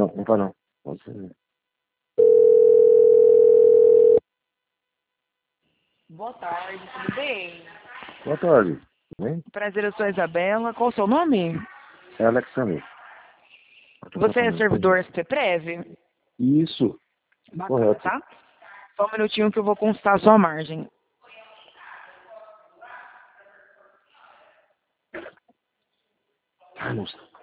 não tá não. Pode ser. Boa tarde, tudo bem? Boa tarde. Tudo bem? Prazer, eu sou a Isabela. Qual o seu nome? É Alexandre. Você é servidor SPPrev? Isso, Bacana, correto. tá? Só um minutinho que eu vou consultar a sua margem. Ai, moça.